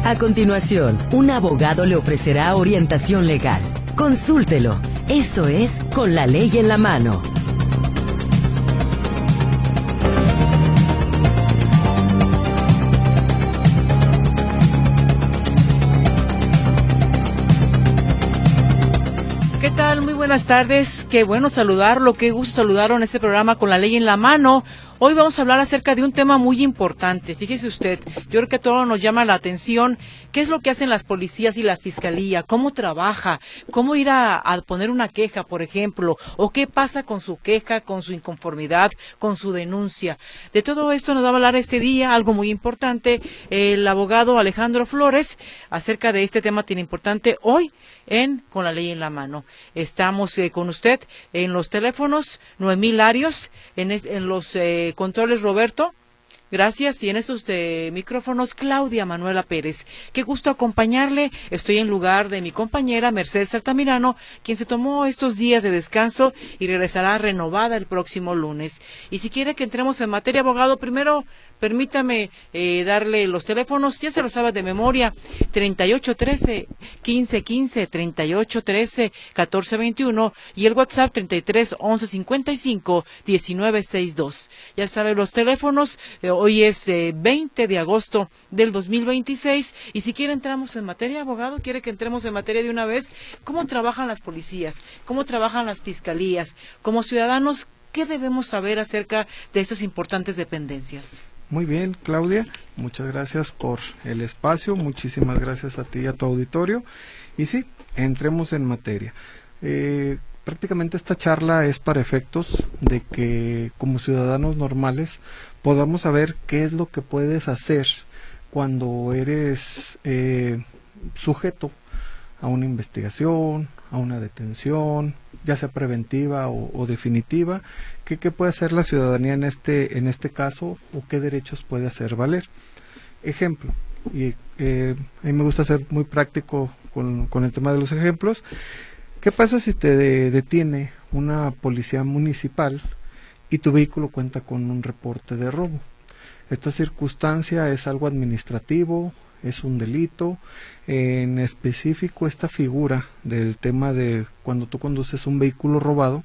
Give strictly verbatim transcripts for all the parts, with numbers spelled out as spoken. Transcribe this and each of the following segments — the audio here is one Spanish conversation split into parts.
A continuación, un abogado le ofrecerá orientación legal. Consúltelo. Esto es Con la Ley en la Mano. ¿Qué tal? Muy buenas tardes. Qué bueno saludarlo, qué gusto saludarlo en este programa Con la Ley en la Mano. Hoy vamos a hablar acerca de un tema muy importante. Fíjese usted, yo creo que a todos nos llama la atención qué es lo que hacen las policías y la fiscalía, cómo trabaja, cómo ir a, a poner una queja, por ejemplo, o qué pasa con su queja, con su inconformidad, con su denuncia. De todo esto nos va a hablar este día, algo muy importante, el abogado Alejandro Flores, acerca de este tema tan importante hoy en Con la Ley en la Mano. Estamos eh, con usted en los teléfonos, Noemí Larios, en, es, en los eh, controles Roberto, gracias, y en estos eh, micrófonos Claudia Manuela Pérez. Qué gusto acompañarle. Estoy en lugar de mi compañera Mercedes Altamirano, quien se tomó estos días de descanso y regresará renovada el próximo lunes. Y si quiere que entremos en materia, abogado, primero permítame eh, darle los teléfonos, ya se lo sabe de memoria, treinta y ocho trece, quince quince, treinta y ocho trece, catorce veintiuno y el WhatsApp treinta y tres once cincuenta y cinco diecinueve sesenta y dos. Ya sabe los teléfonos, eh, hoy es eh, veinte de agosto del dos mil veintiséis y si quiere entramos en materia, abogado, quiere que entremos en materia de una vez. ¿Cómo trabajan las policías? ¿Cómo trabajan las fiscalías? Como ciudadanos, ¿qué debemos saber acerca de estas importantes dependencias? Muy bien, Claudia, muchas gracias por el espacio, muchísimas gracias a ti y a tu auditorio. Y sí, entremos en materia. Eh, prácticamente esta charla es para efectos de que como ciudadanos normales podamos saber qué es lo que puedes hacer cuando eres eh, sujeto a una investigación, a una detención, ya sea preventiva o, o definitiva. ¿Qué, ¿Qué puede hacer la ciudadanía en este en este caso o qué derechos puede hacer valer? Ejemplo, y eh, a mí me gusta ser muy práctico con, con el tema de los ejemplos. ¿Qué pasa si te de, detiene una policía municipal y tu vehículo cuenta con un reporte de robo? Esta circunstancia es algo administrativo, es un delito. En específico, esta figura del tema de cuando tú conduces un vehículo robado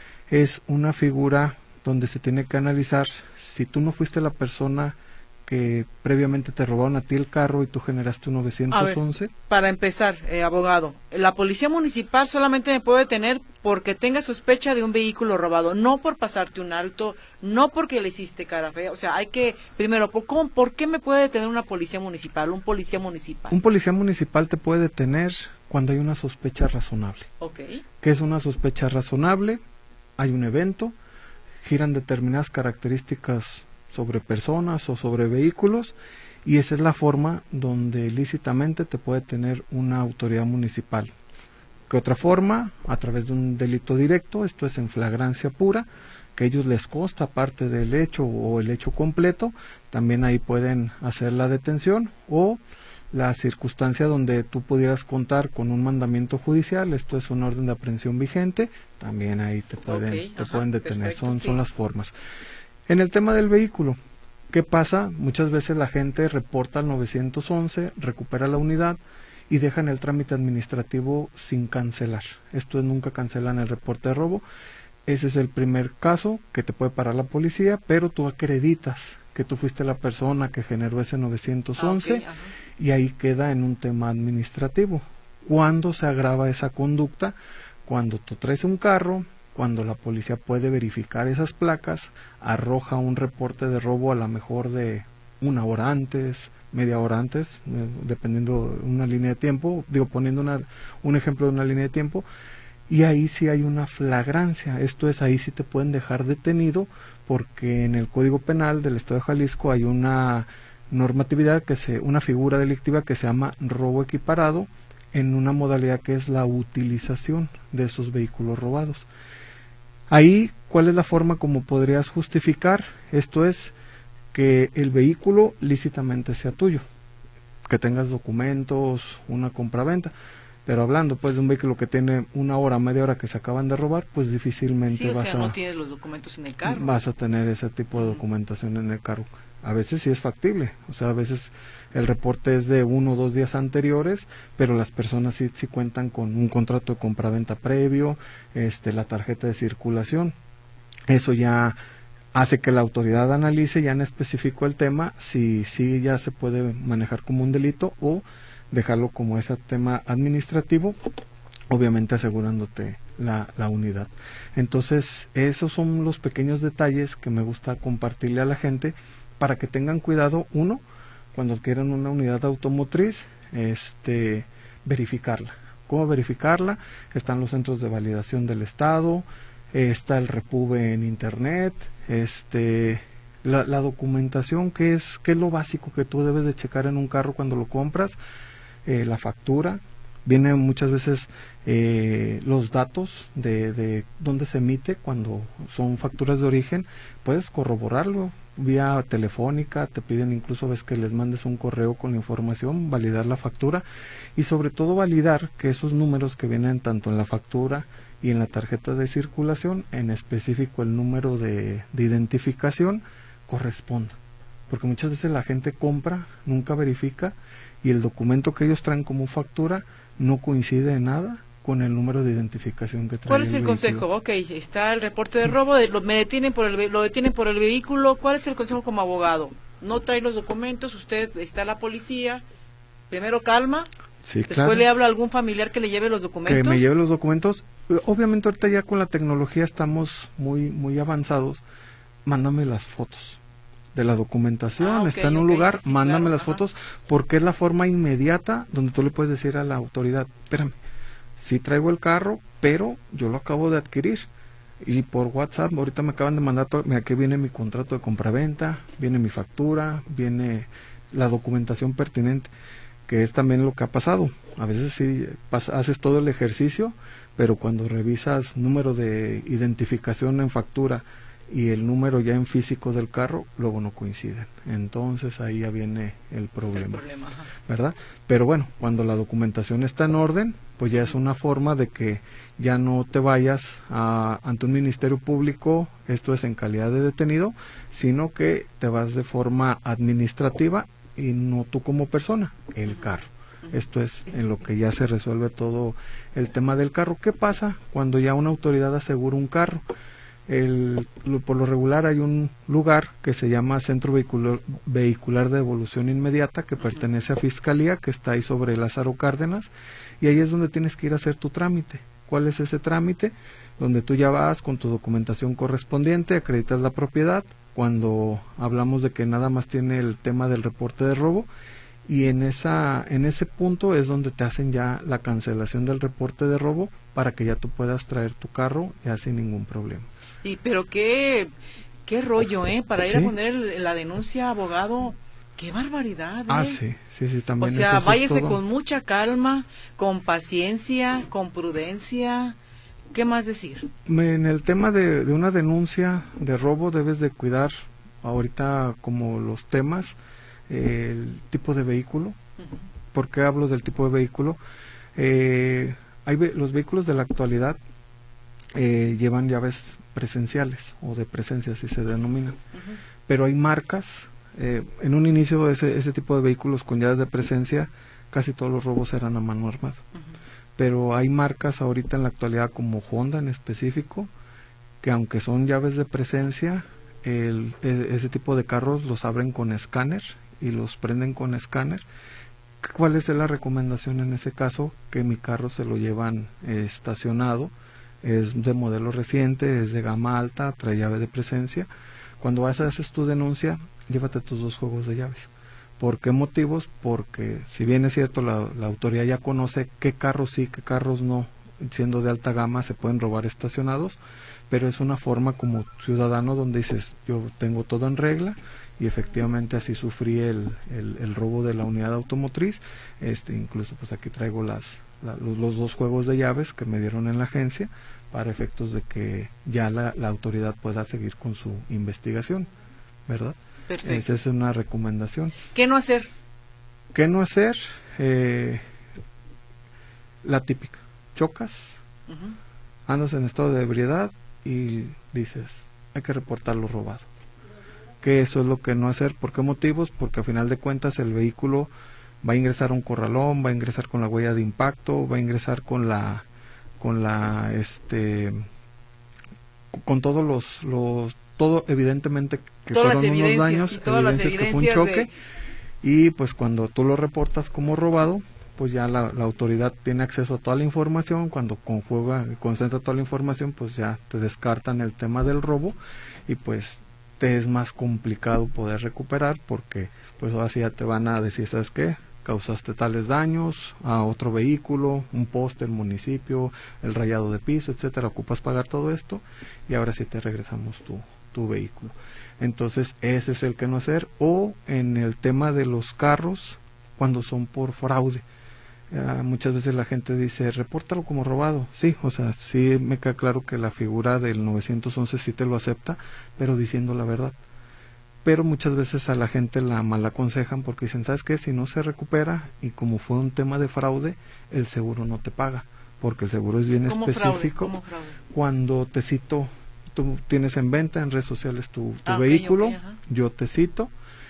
es una figura donde se tiene que analizar si tú no fuiste la persona que previamente te robaron a ti el carro y tú generaste un novecientos once. A ver, para empezar, eh, abogado, la policía municipal solamente me puede detener porque tenga sospecha de un vehículo robado, no por pasarte un alto, no porque le hiciste cara fea. O sea, hay que, primero, ¿por, cómo, ¿por qué me puede detener una policía municipal, un policía municipal? Un policía municipal te puede detener cuando hay una sospecha razonable. Ok. ¿Qué es una sospecha razonable? Hay un evento, giran determinadas características sobre personas o sobre vehículos y esa es la forma donde lícitamente te puede tener una autoridad municipal. ¿Qué otra forma? A través de un delito directo, esto es en flagrancia pura, que a ellos les consta parte del hecho o el hecho completo, también ahí pueden hacer la detención, o la circunstancia donde tú pudieras contar con un mandamiento judicial, esto es una orden de aprehensión vigente, también ahí te pueden, okay, te ajá, pueden detener, perfecto, son, sí. son las formas. En el tema del vehículo, ¿qué pasa? Muchas veces la gente reporta al novecientos once, recupera la unidad y dejan el trámite administrativo sin cancelar. Esto es, nunca cancelan el reporte de robo. Ese es el primer caso que te puede parar la policía, pero tú acreditas que tú fuiste la persona que generó ese novecientos once ah, okay, y ahí queda en un tema administrativo. ¿Cuándo se agrava esa conducta? Cuando tú traes un carro, cuando la policía puede verificar esas placas, arroja un reporte de robo a la mejor de una hora antes, media hora antes, eh, dependiendo de una línea de tiempo, digo poniendo una, un ejemplo de una línea de tiempo, y ahí sí hay una flagrancia, esto es, ahí sí te pueden dejar detenido, porque en el Código Penal del Estado de Jalisco hay una normatividad, que se, una figura delictiva que se llama robo equiparado, en una modalidad que es la utilización de esos vehículos robados. Ahí, ¿cuál es la forma como podrías justificar? Esto es, que el vehículo lícitamente sea tuyo, que tengas documentos, una compraventa, pero hablando pues de un vehículo que tiene una hora, media hora que se acaban de robar, pues difícilmente sí, o vas sea, a... no tienes los documentos en el carro. Vas a tener ese tipo de documentación en el carro. A veces sí es factible, o sea, a veces el reporte es de uno o dos días anteriores, pero las personas sí, sí cuentan con un contrato de compraventa previo, este, la tarjeta de circulación. Eso ya hace que la autoridad analice ya en específico el tema, si si ya se puede manejar como un delito o dejarlo como ese tema administrativo, obviamente asegurándote la, la unidad. Entonces, esos son los pequeños detalles que me gusta compartirle a la gente para que tengan cuidado. Uno, cuando adquieran una unidad automotriz, este, verificarla. ¿Cómo verificarla? Están los centros de validación del Estado, está el Repube en internet, este, la, la documentación, que es, que es lo básico que tú debes de checar en un carro cuando lo compras, eh, la factura. Vienen muchas veces eh, los datos de, de dónde se emite cuando son facturas de origen. Puedes corroborarlo vía telefónica, te piden incluso ves que les mandes un correo con la información, validar la factura y sobre todo validar que esos números que vienen tanto en la factura y en la tarjeta de circulación, en específico el número de, de identificación, corresponda. Porque muchas veces la gente compra, nunca verifica y el documento que ellos traen como factura no coincide en nada con el número de identificación que trae. ¿Cuál es el, el consejo? Ok, está el reporte de robo, de, lo, me detienen por el, lo detienen por el vehículo. ¿Cuál es el consejo como abogado? No trae los documentos, usted está la policía, primero calma, sí, después claro. Le habla a algún familiar que le lleve los documentos. Que me lleve los documentos. Obviamente ahorita ya con la tecnología estamos muy muy avanzados. Mándame las fotos de la documentación, ah, okay, está en un okay, lugar, sí, sí, mándame claro, las ajá. fotos, porque es la forma inmediata donde tú le puedes decir a la autoridad, espérame, sí traigo el carro, pero yo lo acabo de adquirir, y por WhatsApp, ahorita me acaban de mandar, todo, mira, aquí viene mi contrato de compraventa, viene mi factura, viene la documentación pertinente, que es también lo que ha pasado, a veces sí pas, haces todo el ejercicio, pero cuando revisas número de identificación en factura, y el número ya en físico del carro luego no coinciden, entonces ahí ya viene el problema, el problema ¿verdad? Pero bueno, cuando la documentación está en orden, pues ya es una forma de que ya no te vayas a, ante un ministerio público, esto es en calidad de detenido, sino que te vas de forma administrativa y no tú como persona, el carro. Esto es en lo que ya se resuelve todo el tema del carro. ¿Qué pasa cuando ya una autoridad asegura un carro? El, lo, por lo regular hay un lugar que se llama Centro Vehicular, Vehicular de Devolución Inmediata, que pertenece a Fiscalía, que está ahí sobre Lázaro Cárdenas, y ahí es donde tienes que ir a hacer tu trámite. ¿Cuál es ese trámite? Donde tú ya vas con tu documentación correspondiente, acreditas la propiedad, cuando hablamos de que nada más tiene el tema del reporte de robo, y en esa en ese punto es donde te hacen ya la cancelación del reporte de robo para que ya tú puedas traer tu carro ya sin ningún problema. Y pero qué qué rollo, ¿eh? Para ir ¿sí? a poner el, la denuncia, abogado, qué barbaridad, ¿eh? Ah, sí, sí, sí, también. O sea, eso váyase es todo. con mucha calma, con paciencia, con prudencia. ¿Qué más decir? En el tema de, de una denuncia de robo debes de cuidar ahorita como los temas, eh, el tipo de vehículo. Uh-huh. ¿Por qué hablo del tipo de vehículo? Eh, hay ve- los vehículos de la actualidad eh, llevan llaves presenciales o de presencia, así se denominan. Uh-huh. Pero hay marcas, eh, en un inicio ese, ese tipo de vehículos con llaves de presencia, casi todos los robos eran a mano armada. Uh-huh. Pero hay marcas ahorita en la actualidad como Honda en específico, que aunque son llaves de presencia, el, ese tipo de carros los abren con escáner y los prenden con escáner. ¿Cuál es la recomendación en ese caso? Que mi carro se lo llevan eh, estacionado, es de modelo reciente, es de gama alta, trae llave de presencia. Cuando vas a hacer tu denuncia, llévate tus dos juegos de llaves. ¿Por qué motivos? Porque si bien es cierto, la, la autoridad ya conoce qué carros sí, qué carros no, siendo de alta gama, se pueden robar estacionados, pero es una forma como ciudadano donde dices, yo tengo todo en regla, y efectivamente así sufrí el, el, el robo de la unidad automotriz. Este incluso pues aquí traigo las la, los, los dos juegos de llaves que me dieron en la agencia para efectos de que ya la, la autoridad pueda seguir con su investigación, ¿verdad? Perfecto. Esa es una recomendación. ¿Qué no hacer? ¿Qué no hacer? Eh, la típica, chocas, uh-huh. andas en estado de ebriedad y dices, hay que reportar lo robado. que eso es lo que no hacer. ¿Por qué motivos? Porque a final de cuentas el vehículo va a ingresar a un corralón, va a ingresar con la huella de impacto, va a ingresar con la, con la, este, con todos los, los, todo evidentemente que todas fueron unos daños, y todas evidencias, las que fue un choque, de... y pues cuando tú lo reportas como robado, pues ya la, la autoridad tiene acceso a toda la información. Cuando conjuga y concentra toda la información, pues ya te descartan el tema del robo y pues te es más complicado poder recuperar, porque pues ahora sí ya te van a decir, ¿sabes qué? Causaste tales daños a otro vehículo, un poste, el municipio, el rayado de piso, etcétera, ocupas pagar todo esto y ahora sí te regresamos tu, tu vehículo. Entonces ese es el que no hacer. O en el tema de los carros, cuando son por fraude. Uh, muchas veces la gente dice, repórtalo como robado. Sí, o sea, sí me queda claro que la figura del nueve once sí te lo acepta, pero diciendo la verdad. Pero muchas veces a la gente la mal aconsejan porque dicen, ¿sabes qué? Si no se recupera y como fue un tema de fraude, el seguro no te paga, porque el seguro es bien ¿Cómo específico. fraude? ¿Cómo fraude? Cuando te cito, tú tienes en venta en redes sociales tu, tu ah, vehículo, okay, okay, yo te cito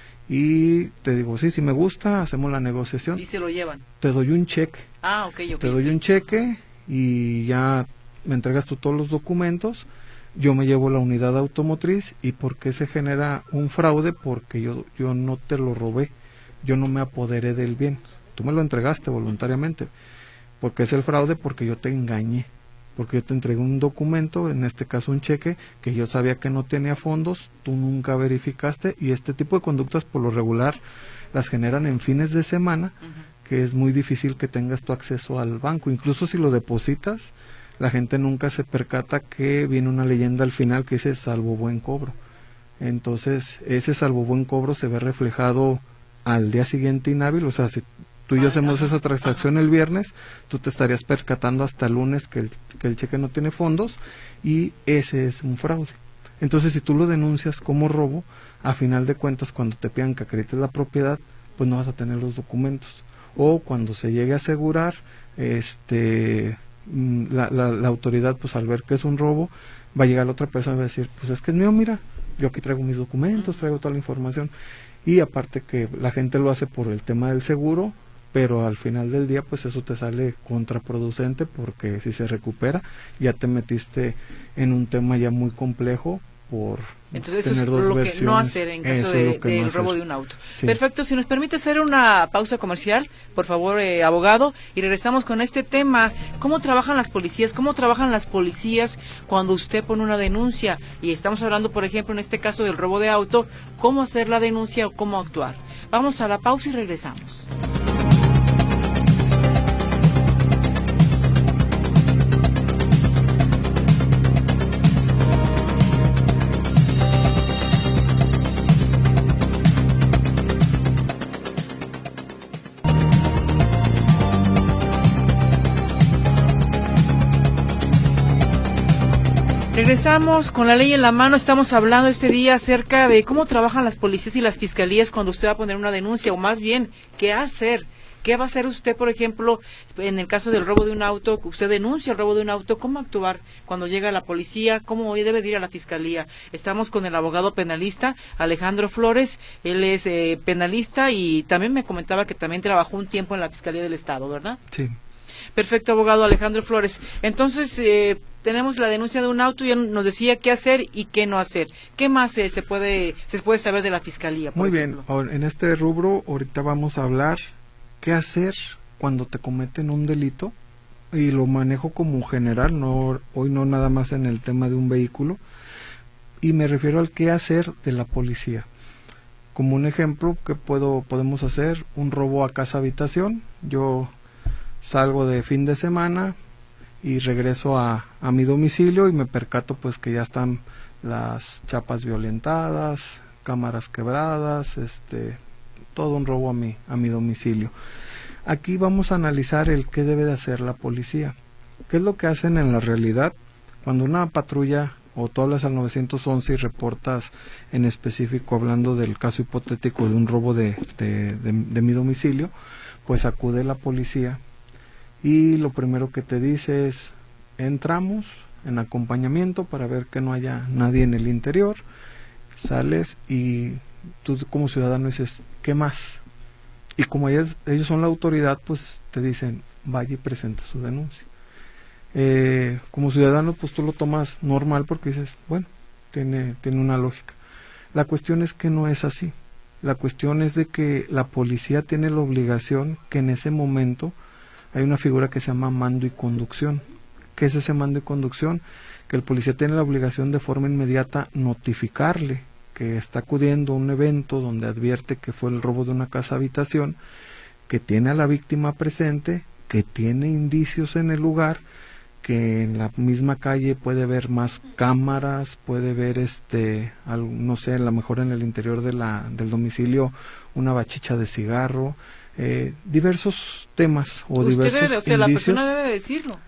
y te digo, sí, si me gusta, hacemos la negociación. Y se lo llevan. Te doy un cheque. Ah, ok, ok. Te doy okay. un cheque y ya me entregas tú todos los documentos. Yo me llevo la unidad automotriz. ¿Y por qué se genera un fraude? Porque yo, yo no te lo robé. Yo no me apoderé del bien. Tú me lo entregaste voluntariamente. ¿Por qué es el fraude? Porque yo te engañé. Porque yo te entregué un documento, en este caso un cheque, que yo sabía que no tenía fondos, tú nunca verificaste, y este tipo de conductas por lo regular las generan en fines de semana, uh-huh. que es muy difícil que tengas tu acceso al banco. Incluso si lo depositas, la gente nunca se percata que viene una leyenda al final que dice salvo buen cobro. Entonces ese salvo buen cobro se ve reflejado al día siguiente inhábil. O sea, si tú y yo hacemos esa transacción el viernes, tú te estarías percatando hasta el lunes que el, que el cheque no tiene fondos, y ese es un fraude. Entonces, si tú lo denuncias como robo, a final de cuentas, cuando te pidan que acredites la propiedad, pues no vas a tener los documentos. O cuando se llegue a asegurar, este, la, la, la autoridad, pues al ver que es un robo, va a llegar la otra persona y va a decir, pues es que es mío, mira, yo aquí traigo mis documentos, traigo toda la información. Y aparte que la gente lo hace por el tema del seguro, pero al final del día pues eso te sale contraproducente, porque si se recupera ya te metiste en un tema ya muy complejo por Entonces tener eso dos es lo versiones. que no hacer en caso de, del no robo de un auto. Sí. Perfecto, si nos permite hacer una pausa comercial, por favor, eh, abogado, y regresamos con este tema. ¿Cómo trabajan las policías? ¿Cómo trabajan las policías cuando usted pone una denuncia? Y estamos hablando, por ejemplo, en este caso del robo de auto, ¿cómo hacer la denuncia o cómo actuar? Vamos a la pausa y regresamos. Regresamos con la ley en la mano. Estamos hablando este día acerca de cómo trabajan las policías y las fiscalías cuando usted va a poner una denuncia, o más bien, ¿qué hacer? ¿Qué va a hacer usted, por ejemplo, en el caso del robo de un auto? Usted denuncia el robo de un auto, ¿cómo actuar cuando llega la policía? ¿Cómo debe de ir a la fiscalía? Estamos con el abogado penalista Alejandro Flores. Él es eh, penalista y también me comentaba que también trabajó un tiempo en la Fiscalía del Estado, ¿verdad? Sí. Perfecto, abogado Alejandro Flores. Entonces, eh, tenemos la denuncia de un auto y ya nos decía qué hacer y qué no hacer. ¿Qué más eh, se puede se puede saber de la fiscalía? Muy ejemplo? bien, en este rubro ahorita vamos a hablar qué hacer cuando te cometen un delito, y lo manejo como general, no hoy no nada más en el tema de un vehículo, y me refiero al qué hacer de la policía. Como un ejemplo, ¿qué puedo podemos hacer? Un robo a casa habitación. Yo salgo de fin de semana y regreso a, a mi domicilio y me percato pues que ya están las chapas violentadas, cámaras quebradas, este, todo un robo a mi, a mi domicilio. Aquí vamos a analizar el qué debe de hacer la policía. ¿Qué es lo que hacen en la realidad? Cuando una patrulla, o tú hablas al nueve once y reportas en específico hablando del caso hipotético de un robo de, de, de, de mi domicilio, pues acude la policía. Y lo primero que te dice es, entramos en acompañamiento para ver que no haya nadie en el interior, sales y tú como ciudadano dices, ¿qué más? Y como ellos, ellos son la autoridad, pues te dicen, vaya y presenta su denuncia. Eh, como ciudadano, pues tú lo tomas normal porque dices, bueno, tiene, tiene una lógica. La cuestión es que no es así. La cuestión es de que la policía tiene la obligación que en ese momento hay una figura que se llama mando y conducción. ¿Qué es ese mando y conducción? Que el policía tiene la obligación de forma inmediata notificarle que está acudiendo a un evento donde advierte que fue el robo de una casa habitación, que tiene a la víctima presente, que tiene indicios en el lugar, que en la misma calle puede ver más cámaras, puede ver este, al, no sé, a lo mejor en el interior de la, del domicilio una bachicha de cigarro, eh, diversos temas o Usted diversos debe, o sea, indicios. la persona debe decirlo.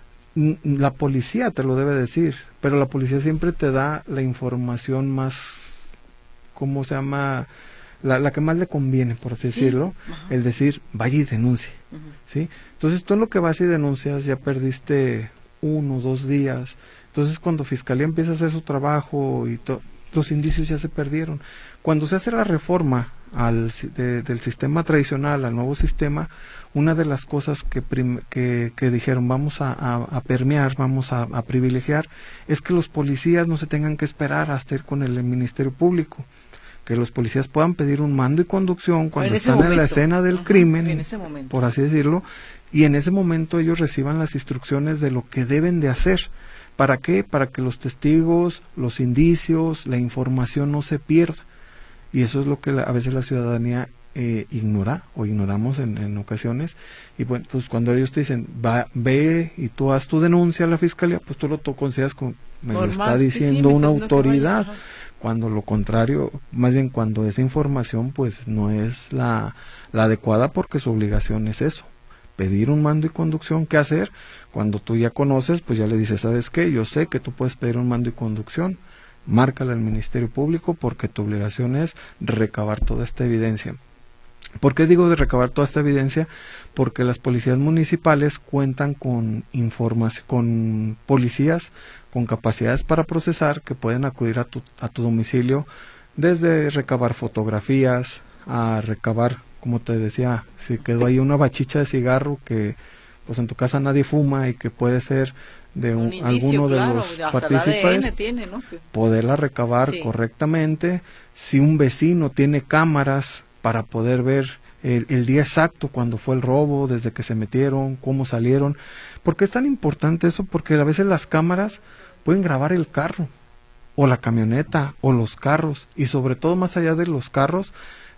La policía te lo debe decir, pero la policía siempre te da la información más, ¿cómo se llama? La, la que más le conviene, por así sí, decirlo, ajá. El decir, vaya y denuncie, uh-huh. ¿Sí? Entonces tú en lo que vas y denuncias ya perdiste uno o dos días, entonces cuando Fiscalía empieza a hacer su trabajo y to, los indicios ya se perdieron. Cuando se hace la reforma al, de, del sistema tradicional al nuevo sistema, una de las cosas que, prim, que, que dijeron vamos a, a, a permear, vamos a, a privilegiar, es que los policías no se tengan que esperar hasta ir con el Ministerio Público, que los policías puedan pedir un mando y conducción cuando en están momento. en la escena del uh-huh, crimen, por así decirlo, y en ese momento ellos reciban las instrucciones de lo que deben de hacer. ¿Para qué? Para que los testigos, los indicios, la información no se pierda. Y eso es lo que la, a veces la ciudadanía eh, ignora o ignoramos en, en ocasiones. Y bueno, pues cuando ellos te dicen, va, ve y tú haz tu denuncia a la Fiscalía, pues tú lo consideras como, me Normal, lo está diciendo sí, sí, una autoridad. Cuando lo contrario, más bien cuando esa información pues no es la, la adecuada, porque su obligación es eso, pedir un mando y conducción. ¿Qué hacer? Cuando tú ya conoces, pues ya le dices, ¿sabes qué? Yo sé que tú puedes pedir un mando y conducción, márcale al Ministerio Público porque tu obligación es recabar toda esta evidencia. ¿Por qué digo de recabar toda esta evidencia? Porque las policías municipales cuentan con información, con policías con capacidades para procesar, que pueden acudir a tu, a tu domicilio, desde recabar fotografías, a recabar, como te decía, si quedó ahí una bachicha de cigarro que pues en tu casa nadie fuma y que puede ser de un, un indicio, alguno claro, de los hasta participantes, el A D N tiene, ¿no? Poderla recabar sí. correctamente. Si un vecino tiene cámaras para poder ver el, el día exacto cuando fue el robo, desde que se metieron, cómo salieron. ¿Por qué es tan importante eso? Porque a veces las cámaras pueden grabar el carro, o la camioneta, o los carros, y sobre todo más allá de los carros,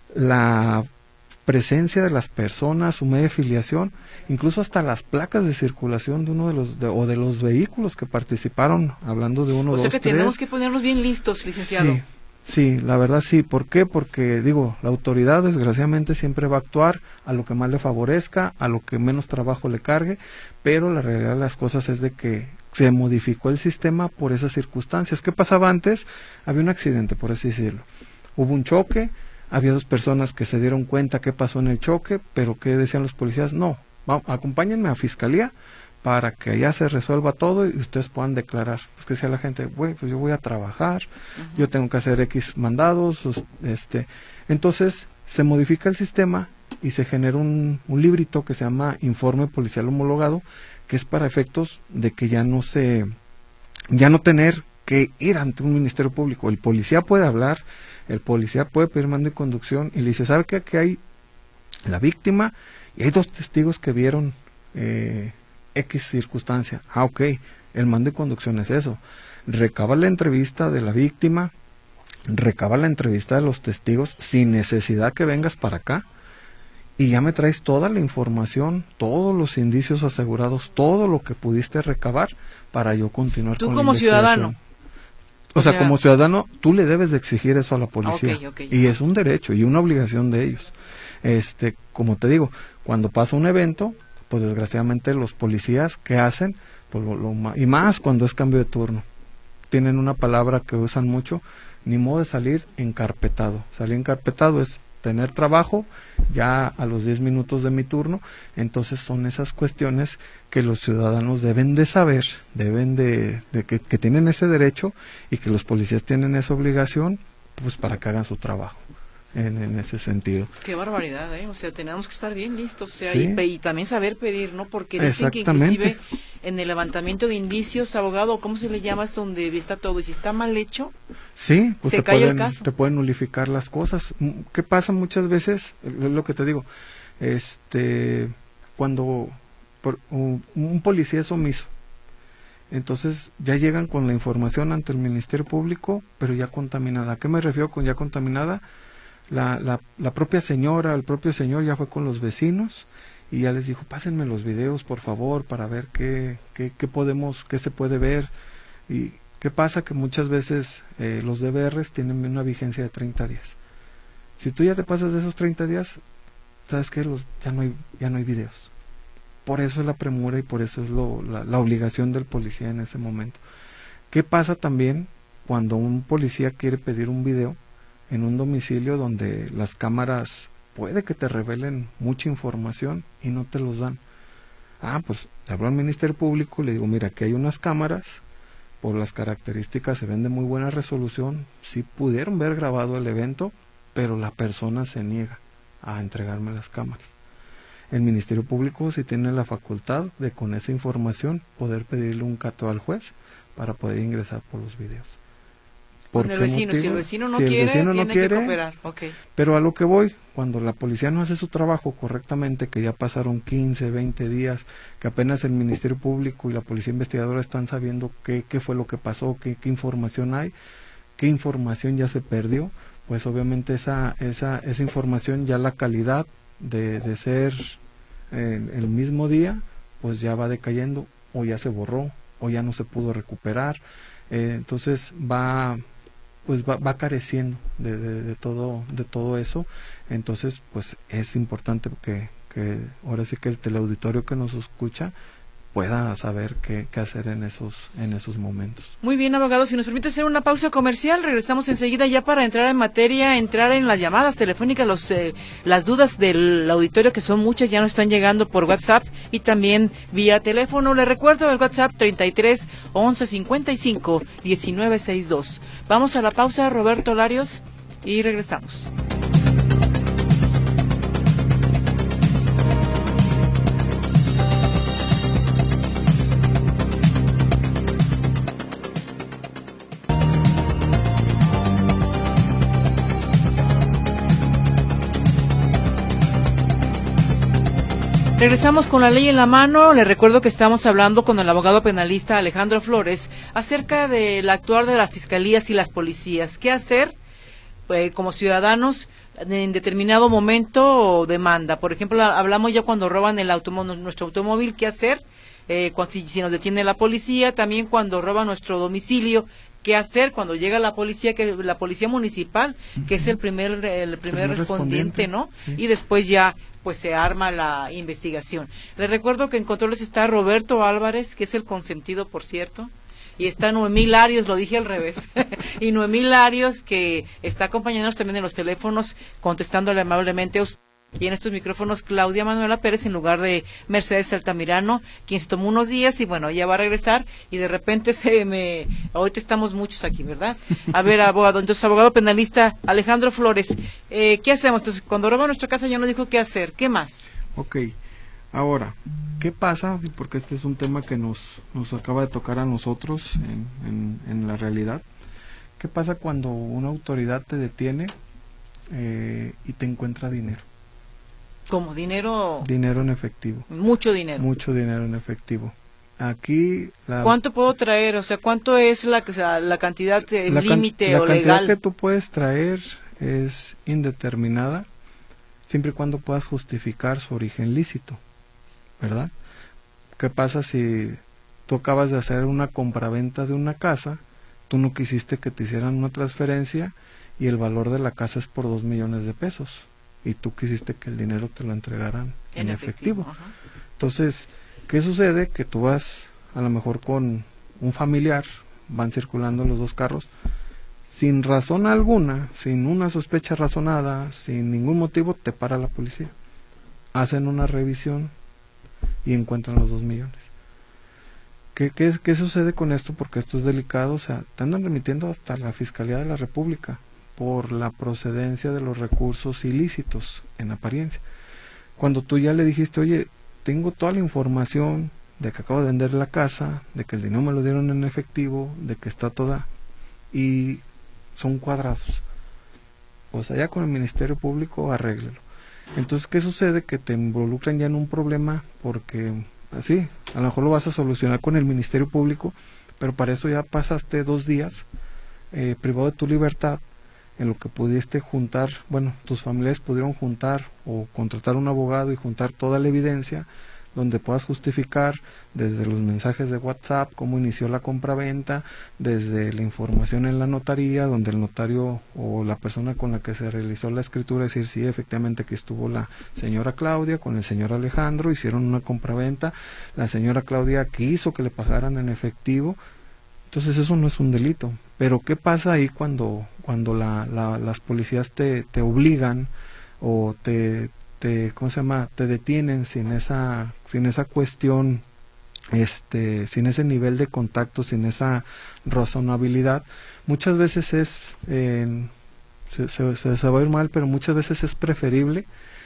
la presencia de las personas, su medio de filiación, incluso hasta las placas de circulación de uno de los, de, o de los vehículos que participaron, hablando de uno, o dos, tres. O sea que tenemos que ponernos bien listos, licenciado. Sí. Sí, la verdad sí. ¿Por qué? Porque, digo, la autoridad desgraciadamente siempre va a actuar a lo que más le favorezca, a lo que menos trabajo le cargue, pero la realidad de las cosas es de que se modificó el sistema por esas circunstancias. ¿Qué pasaba antes? Había un accidente, por así decirlo. Hubo un choque, había dos personas que se dieron cuenta qué pasó en el choque, pero ¿qué decían los policías? No, va, acompáñenme a Fiscalía para que allá se resuelva todo y ustedes puedan declarar. Pues que decía la gente, güey, pues yo voy a trabajar, uh-huh. yo tengo que hacer X mandados, este, entonces se modifica el sistema y se genera un, un librito que se llama Informe Policial Homologado, que es para efectos de que ya no se, ya no tener que ir ante un Ministerio Público. El policía puede hablar, el policía puede pedir mando y conducción y le dice, ¿sabe qué? Aquí hay la víctima y hay dos testigos que vieron eh, X circunstancia. Ah, ok, el mando de conducción es eso. Recaba la entrevista de la víctima, recaba la entrevista de los testigos sin necesidad que vengas para acá y ya me traes toda la información, todos los indicios asegurados, todo lo que pudiste recabar para yo continuar tú con como la investigación. Ciudadano. O, o sea, sea, como ciudadano, tú le debes de exigir eso a la policía. Okay, okay, y es un derecho y una obligación de ellos. Este, como te digo, cuando pasa un evento, pues desgraciadamente los policías, ¿qué hacen? Pues lo, lo, y más cuando es cambio de turno. Tienen una palabra que usan mucho, ni modo de salir encarpetado. Salir encarpetado es tener trabajo ya a los diez minutos de mi turno. Entonces son esas cuestiones que los ciudadanos deben de saber, deben de, de que, que tienen ese derecho y que los policías tienen esa obligación, pues para que hagan su trabajo en, en ese sentido. Qué barbaridad, ¿eh? O sea, tenemos que estar bien listos, o sea, Sí. y, y también saber pedir, ¿no? Porque dicen que Exactamente. inclusive en el levantamiento de indicios, abogado, ¿cómo se le llama? Es donde está todo, y si está mal hecho, Sí, pues se te cae el pueden, caso. te pueden nulificar las cosas. M- ¿Qué pasa muchas veces? Es lo que te digo. Este, cuando por- un, un policía es omiso, entonces ya llegan con la información ante el Ministerio Público, pero ya contaminada. ¿A qué me refiero con ya contaminada? La, la, la propia señora, el propio señor ya fue con los vecinos y ya les dijo, pásenme los videos por favor para ver qué, qué, qué podemos, qué se puede ver. Y qué pasa que muchas veces eh, los D V Rs tienen una vigencia de treinta días. Si tú ya te pasas de esos treinta días, sabes que los, ya no hay, ya no hay videos. Por eso es la premura y por eso es lo, la, la obligación del policía en ese momento. ¿Qué pasa también cuando un policía quiere pedir un video en un domicilio donde las cámaras puede que te revelen mucha información y no te los dan? Ah, pues le hablo al Ministerio Público y le digo, mira, aquí hay unas cámaras, por las características se ven de muy buena resolución, sí pudieron ver grabado el evento, pero la persona se niega a entregarme las cámaras. El Ministerio Público sí tiene la facultad de con esa información poder pedirle un cateo al juez para poder ingresar por los videos. ¿Por con el qué vecino, si el motivo? vecino no Si el quiere, vecino no tiene quiere, que cooperar, ok. Pero a lo que voy, cuando la policía no hace su trabajo correctamente, que ya pasaron quince, veinte días, que apenas el Ministerio Público y la Policía Investigadora están sabiendo qué, qué fue lo que pasó, qué, qué información hay, qué información ya se perdió, pues obviamente esa, esa, esa información ya la calidad de, de ser eh, el mismo día, pues ya va decayendo, o ya se borró, o ya no se pudo recuperar, eh, entonces va... pues va, va careciendo de, de, de todo de todo eso. Entonces pues es importante que, que ahora sí que el teleauditorio que nos escucha pueda saber qué, qué hacer en esos en esos momentos. Muy bien, abogado, si nos permite hacer una pausa comercial, regresamos enseguida ya para entrar en materia, entrar en las llamadas telefónicas, los eh, las dudas del auditorio, que son muchas, ya nos están llegando por WhatsApp y también vía teléfono. Les recuerdo el WhatsApp treinta y tres, once, cincuenta y cinco, diecinueve sesenta y dos. Vamos a la pausa, Roberto Larios, y regresamos. Regresamos con la ley en la mano. Les recuerdo que estamos hablando con el abogado penalista Alejandro Flores acerca del actuar de las fiscalías y las policías. ¿Qué hacer eh, como ciudadanos en determinado momento o demanda? Por ejemplo, hablamos ya cuando roban el automóvil, nuestro automóvil, ¿qué hacer? Eh, cuando, si, si nos detiene la policía, también cuando roban nuestro domicilio, ¿qué hacer cuando llega la policía, que la policía municipal, que es el primer el primer, primer respondiente, respondiente, ¿no? Sí. Y después ya pues se arma la investigación. Les recuerdo que en controles está Roberto Álvarez, que es el consentido, por cierto, y está Noemí Larios, lo dije al revés, y Noemí Larios, que está acompañándonos también en los teléfonos, contestándole amablemente a usted. Y en estos micrófonos Claudia Manuela Pérez en lugar de Mercedes Altamirano, quien se tomó unos días y bueno, ella va a regresar y de repente se me... Ahorita estamos muchos aquí, ¿verdad? A ver, abogado, entonces abogado penalista Alejandro Flores, eh, ¿qué hacemos? Entonces, cuando roban nuestra casa ya nos dijo qué hacer, ¿qué más? Ok, ahora, ¿qué pasa? Porque este es un tema que nos, nos acaba de tocar a nosotros en, en, en la realidad. ¿Qué pasa cuando una autoridad te detiene eh, y te encuentra dinero? ¿Como dinero? Dinero en efectivo. Mucho dinero. Mucho dinero en efectivo. Aquí... La, ¿Cuánto puedo traer? O sea, ¿cuánto es la, o sea, la cantidad límite can, o legal? La cantidad que tú puedes traer es indeterminada, siempre y cuando puedas justificar su origen lícito, ¿verdad? ¿Qué pasa si tú acabas de hacer una compraventa de una casa, tú no quisiste que te hicieran una transferencia y el valor de la casa es por dos millones de pesos? Y tú quisiste que el dinero te lo entregaran en, en efectivo. efectivo. Entonces, ¿qué sucede? Que tú vas a lo mejor con un familiar, van circulando los dos carros, sin razón alguna, sin una sospecha razonada, sin ningún motivo, te para la policía. Hacen una revisión y encuentran los dos millones. ¿Qué, qué, qué sucede con esto? Porque esto es delicado, o sea, te andan remitiendo hasta la Fiscalía de la República por la procedencia de los recursos ilícitos en apariencia. Cuando tú ya le dijiste, oye, tengo toda la información de que acabo de vender la casa, de que el dinero me lo dieron en efectivo, de que está toda, y son cuadrados. O sea, ya con el Ministerio Público arréglelo. Entonces, ¿qué sucede? Que te involucran ya en un problema porque, así, a lo mejor lo vas a solucionar con el Ministerio Público, pero para eso ya pasaste dos días eh, privado de tu libertad, en lo que pudiste juntar, bueno, tus familiares pudieron juntar o contratar un abogado y juntar toda la evidencia donde puedas justificar desde los mensajes de WhatsApp cómo inició la compraventa, desde la información en la notaría, donde el notario o la persona con la que se realizó la escritura, decir, sí, efectivamente aquí estuvo la señora Claudia con el señor Alejandro, hicieron una compraventa, la señora Claudia quiso que le pagaran en efectivo. Entonces eso no es un delito. Pero ¿qué pasa ahí cuando, cuando la, la, las policías te, te obligan o te... Te, ¿cómo se llama? Te detienen sin esa, sin esa cuestión, este, sin ese nivel de contacto, sin esa razonabilidad? Muchas veces es, eh, se, se, se va a ir mal, pero muchas veces es preferible,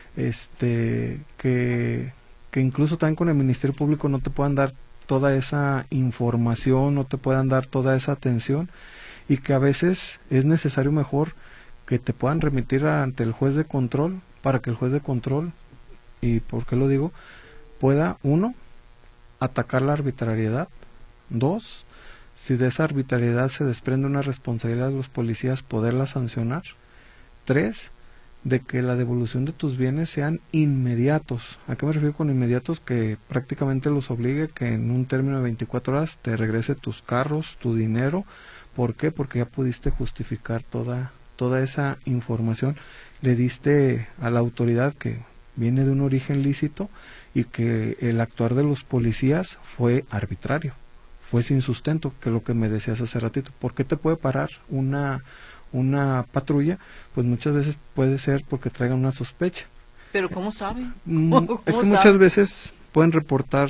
este, que, que incluso también con el Ministerio Público no te puedan dar toda esa información, no te puedan dar toda esa atención, y que a veces es necesario mejor que te puedan remitir ante el juez de control, para que el juez de control, y por qué lo digo, pueda, uno, atacar la arbitrariedad, dos, si de esa arbitrariedad se desprende una responsabilidad de los policías, poderla sancionar, tres, de que la devolución de tus bienes sean inmediatos. ¿A qué me refiero con inmediatos? Que prácticamente los obligue que en un término de veinticuatro horas te regrese tus carros, tu dinero. ¿Por qué? Porque ya pudiste justificar toda toda esa información, le diste a la autoridad que viene de un origen lícito y que el actuar de los policías fue arbitrario, fue sin sustento, que es lo que me decías hace ratito. ¿Por qué te puede parar una, una patrulla? Pues muchas veces puede ser porque traigan una sospecha. ¿Pero cómo saben? Mm, ¿Cómo es que saben? muchas veces pueden reportar,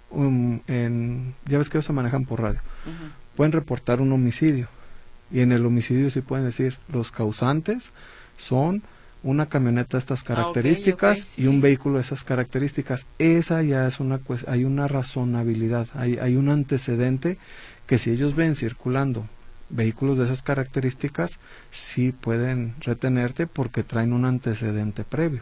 um, en, ya ves que ellos se manejan por radio, uh-huh. Pueden reportar un homicidio. Y en el homicidio sí pueden decir, los causantes son una camioneta de estas características ah, okay, okay. Sí, y un sí, vehículo de esas características. Esa ya es una cuestión, hay una razonabilidad, hay, hay un antecedente que si ellos ven circulando vehículos de esas características, sí pueden retenerte porque traen un antecedente previo.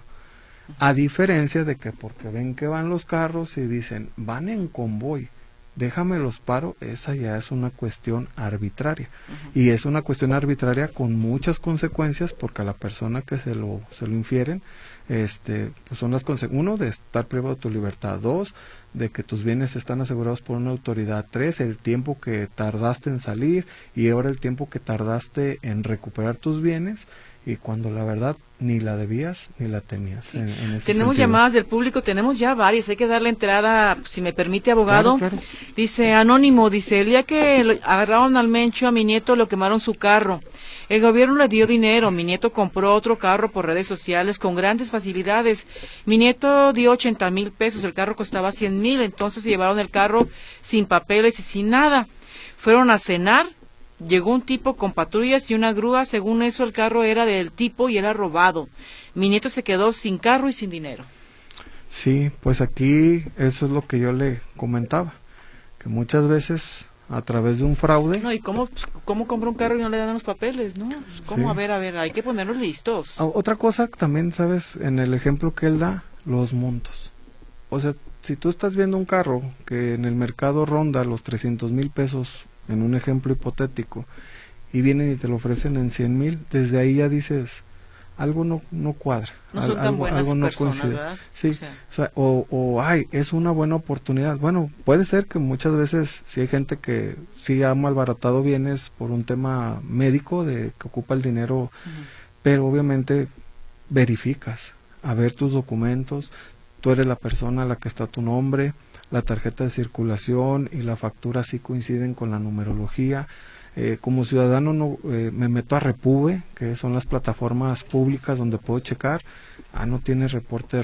A diferencia de que porque ven que van los carros y dicen, van en convoy, déjame los paro, esa ya es una cuestión arbitraria. Uh-huh. Y es una cuestión arbitraria con muchas consecuencias, porque a la persona que se lo se lo infieren, este, pues son las consecuencias, uno, de estar privado de tu libertad, dos, de que tus bienes están asegurados por una autoridad, tres, el tiempo que tardaste en salir y ahora el tiempo que tardaste en recuperar tus bienes, y cuando la verdad ni la debías ni la temías. Sí. En, en ese tenemos sentido. Llamadas del público, tenemos ya varias, hay que darle entrada, si me permite, abogado. Claro, claro. Dice Anónimo, dice, el día que lo, agarraron al Mencho, a mi nieto lo quemaron su carro. El gobierno le dio dinero, mi nieto compró otro carro por redes sociales con grandes facilidades. Mi nieto dio ochenta mil pesos, el carro costaba cien mil, entonces se llevaron el carro sin papeles y sin nada. Fueron a cenar. Llegó un tipo con patrullas y una grúa, según eso el carro era del tipo y era robado. Mi nieto se quedó sin carro y sin dinero. Sí, pues aquí eso es lo que yo le comentaba, que muchas veces a través de un fraude... No, ¿y cómo, cómo compra un carro y no le dan los papeles, no? ¿Cómo? Sí. A ver, a ver, hay que ponerlos listos. Otra cosa también, ¿sabes? En el ejemplo que él da, los montos. O sea, si tú estás viendo un carro que en el mercado ronda los trescientos mil pesos... en un ejemplo hipotético, y vienen y te lo ofrecen en cien mil, desde ahí ya dices, algo no no cuadra, no son al, tan algo, buenas algo no personas, coincide. ¿verdad? Sí, o, sea. o, sea, o, o, ay, es una buena oportunidad. Bueno, puede ser que muchas veces sí hay gente que sí ha malbaratado bienes por un tema médico, de que ocupa el dinero, uh-huh. Pero obviamente verificas, a ver tus documentos, tú eres la persona a la que está tu nombre, la tarjeta de circulación y la factura sí coinciden con la numerología. Eh, como ciudadano no eh, me meto a Repube, que son las plataformas públicas donde puedo checar, ah, no tiene reporte de robo,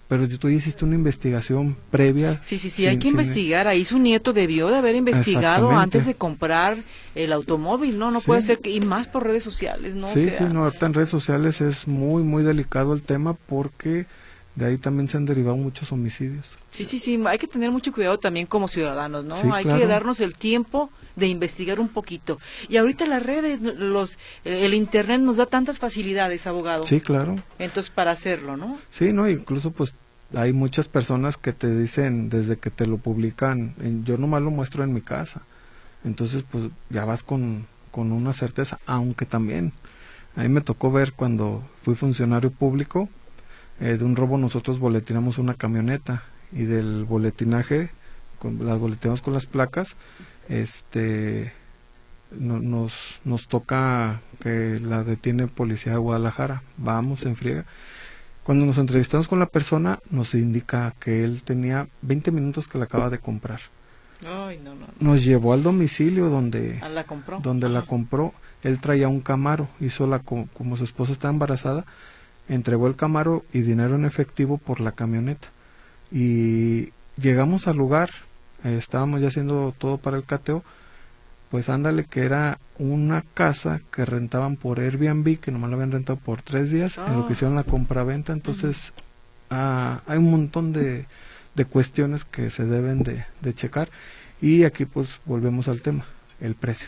pero tú hiciste una investigación previa. Sí, sí, sí, sin, hay que sin... investigar. Ahí su nieto debió de haber investigado antes de comprar el automóvil, ¿no? No sí. puede ser que, y más por redes sociales, ¿no? Sí, o sea, sí, no, ahorita en redes sociales es muy, muy delicado el tema porque de ahí también se han derivado muchos homicidios. Sí, sí, sí, hay que tener mucho cuidado también como ciudadanos, ¿no? Sí, hay claro. que darnos el tiempo de investigar un poquito. Y ahorita las redes, los, el internet nos da tantas facilidades, abogado. Sí, claro. Entonces, para hacerlo, ¿no? Sí, no, incluso pues hay muchas personas que te dicen desde que te lo publican, yo nomás lo muestro en mi casa. Entonces, pues ya vas con, con una certeza, aunque también, a mí me tocó ver cuando fui funcionario público, eh, de un robo nosotros boletinamos una camioneta y del boletinaje, con, las boletinamos con las placas, este no, nos nos toca que la detiene policía de Guadalajara, vamos en friega. Cuando nos entrevistamos con la persona nos indica que él tenía veinte minutos que la acaba de comprar. Ay, no, no, no. Nos llevó al domicilio donde ¿La compró? donde Ajá. la compró. Él traía un Camaro, hizo la como su esposa estaba embarazada, entregó el Camaro y dinero en efectivo por la camioneta. Y llegamos al lugar, eh, estábamos ya haciendo todo para el cateo, pues ándale que era una casa que rentaban por Airbnb, que nomás la habían rentado por tres días, oh. en lo que hicieron la compraventa. Entonces uh-huh. ah, hay un montón de, de cuestiones que se deben de, de checar, y aquí pues volvemos al tema, el precio.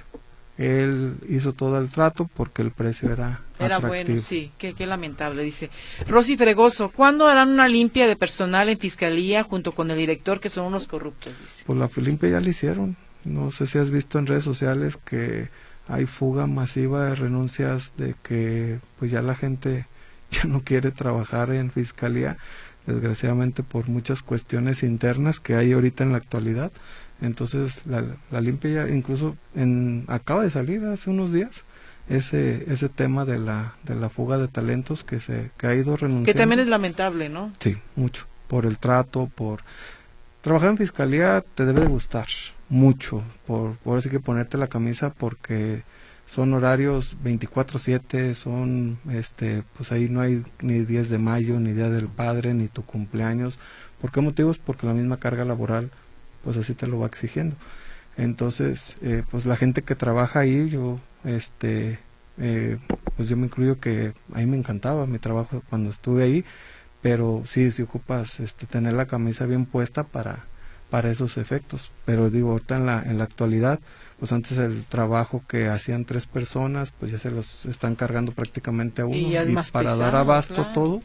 Él hizo todo el trato porque el precio era Era atractivo. bueno, sí, qué, qué lamentable, dice. Rosy Fregoso, ¿cuándo harán una limpia de personal en Fiscalía junto con el director, que son unos corruptos? Dice. Pues la limpia ya la hicieron. No sé si has visto en redes sociales que hay fuga masiva de renuncias, de que pues ya la gente ya no quiere trabajar en Fiscalía, desgraciadamente por muchas cuestiones internas que hay ahorita en la actualidad. Entonces la, la limpia ya incluso en, acaba de salir hace unos días ese ese tema de la de la fuga de talentos que se que ha ido renunciando. Que también es lamentable, ¿no? Sí, mucho, por el trato, por trabajar en Fiscalía te debe de gustar mucho, por por así que ponerte la camisa, porque son horarios veinticuatro siete, son este pues ahí no hay ni diez de mayo, ni Día del Padre, ni tu cumpleaños. ¿Por qué motivos? Porque la misma carga laboral pues así te lo va exigiendo. Entonces, eh, pues la gente que trabaja ahí, yo, este, eh, pues yo me incluyo que a mí me encantaba mi trabajo cuando estuve ahí, pero sí, si ocupas, este, tener la camisa bien puesta para, para esos efectos. Pero digo, ahorita en la, en la actualidad, pues antes el trabajo que hacían tres personas, pues ya se los están cargando prácticamente a uno, y, y para pesado, dar abasto claro. todo,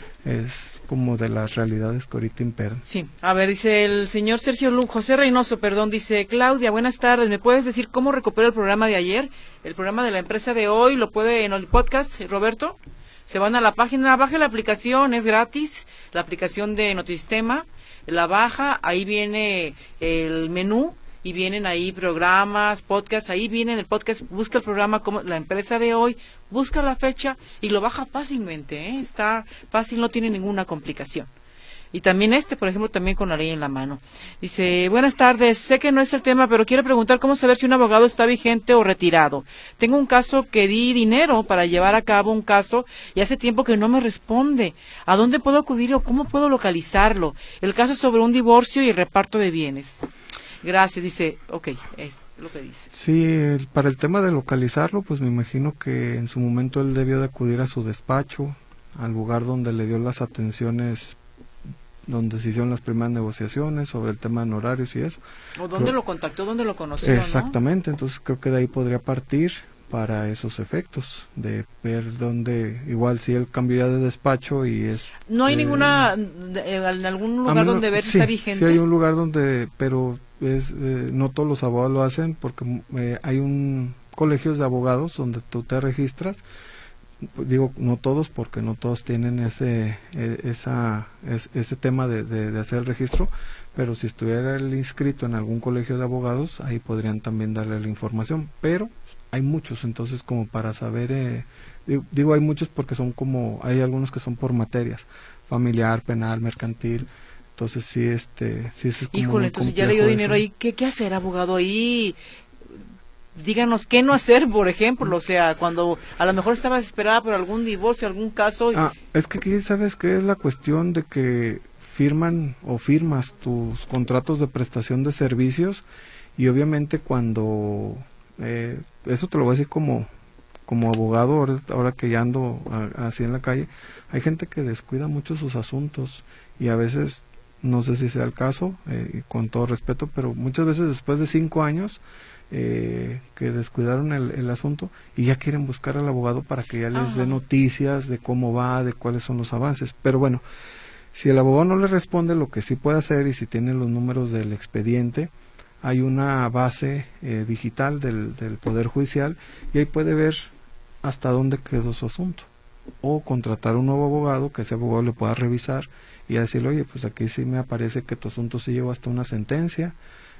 es como de las realidades que ahorita imperan. Sí, a ver, dice el señor Sergio Lu, José Reynoso, perdón, dice, Claudia, buenas tardes, ¿me puedes decir cómo recupero el programa de ayer? El programa de la empresa de hoy, ¿lo puede en el podcast, Roberto? Se van a la página, baje la aplicación, es gratis, la aplicación de Notisistema, la baja, ahí viene el menú, y vienen ahí programas, podcasts, ahí viene el podcast, busca el programa como la empresa de hoy, busca la fecha y lo baja fácilmente, ¿eh? Está fácil, no tiene ninguna complicación. Y también este, por ejemplo, también con la ley en la mano. Dice, buenas tardes, sé que no es el tema, pero quiero preguntar cómo saber si un abogado está vigente o retirado. Tengo un caso que di dinero para llevar a cabo un caso y hace tiempo que no me responde. ¿A dónde puedo acudir o cómo puedo localizarlo? El caso es sobre un divorcio y el reparto de bienes. Gracias, dice, ok, es lo que dice. Sí, el, para el tema de localizarlo, pues me imagino que en su momento él debió de acudir a su despacho, al lugar donde le dio las atenciones, donde se hicieron las primeras negociaciones sobre el tema de horarios y eso. ¿O dónde creo, lo contactó, dónde lo conoció? Exactamente, ¿no? Entonces creo que de ahí podría partir para esos efectos, de ver dónde, igual si él cambió ya de despacho y es... ¿No hay eh, ninguna, en algún lugar donde ver si sí, está vigente? Sí hay un lugar donde, pero es eh, no todos los abogados lo hacen, porque eh, hay un colegios de abogados donde tú te registras, digo no todos porque no todos tienen ese eh, esa es, ese tema de, de, de hacer el registro, pero si estuviera él inscrito en algún colegio de abogados, ahí podrían también darle la información, pero hay muchos, entonces como para saber, eh, digo, digo hay muchos porque son como, hay algunos que son por materias, familiar, penal, mercantil, entonces sí, este, sí es como Híjole, entonces ya le dio dinero ahí, ¿qué, qué hacer, abogado? Ahí díganos qué no hacer, por ejemplo, o sea, cuando a lo mejor estaba desesperada por algún divorcio, algún caso. Y... Ah, es que aquí, ¿sabes qué? Es la cuestión de que firman o firmas tus contratos de prestación de servicios y obviamente cuando, eh, eso te lo voy a decir como, como abogado, ahora, ahora que ya ando a, así en la calle, hay gente que descuida mucho sus asuntos y a veces, no sé si sea el caso, eh, con todo respeto, pero muchas veces después de cinco años, Eh, que descuidaron el, el asunto y ya quieren buscar al abogado para que ya les dé noticias de cómo va, de cuáles son los avances. Pero bueno, si el abogado no le responde, lo que sí puede hacer, y si tiene los números del expediente, hay una base eh, digital del, del Poder Judicial y ahí puede ver hasta dónde quedó su asunto. O contratar un nuevo abogado, que ese abogado le pueda revisar y decirle, oye, pues aquí sí me aparece que tu asunto sí llegó hasta una sentencia,